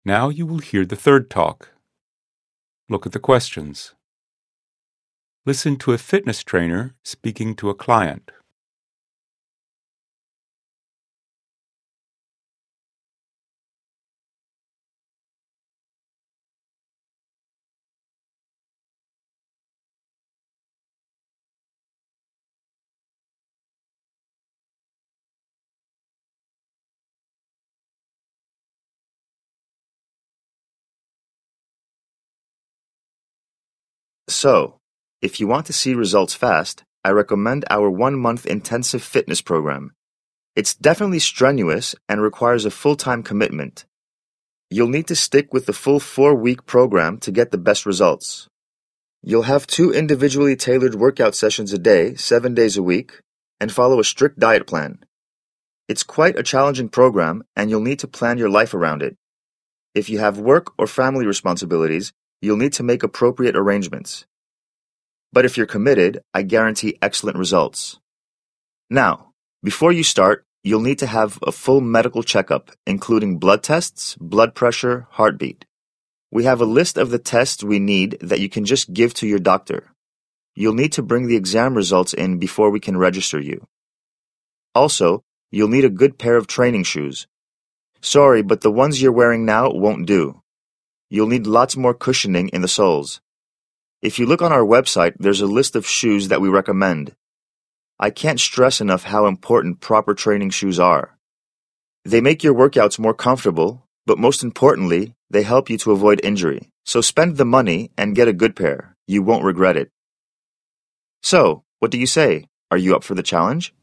Now you will hear the third talk. Look at the questions. Listen to a fitness trainer speaking to a client. So, if you want to see results fast, I recommend our 1-month intensive fitness program. It's definitely strenuous and requires a full-time commitment. You'll need to stick with the full 4-week program to get the best results. You'll have 2 individually tailored workout sessions a day, 7 days a week, and follow a strict diet plan. It's quite a challenging program, and you'll need to plan your life around it. If you have work or family responsibilities, you'll need to make appropriate arrangements. But if you're committed, I guarantee excellent results. Now, before you start, you'll need to have a full medical checkup, including blood tests, blood pressure, heartbeat. We have a list of the tests we need that you can just give to your doctor. You'll need to bring the exam results in before we can register you. Also, you'll need a good pair of training shoes. Sorry, but the ones you're wearing now won't do. You'll need lots more cushioning in the soles. If you look on our website, there's a list of shoes that we recommend. I can't stress enough how important proper training shoes are. They make your workouts more comfortable, but most importantly, they help you to avoid injury. So spend the money and get a good pair. You won't regret it. So, what do you say? Are you up for the challenge?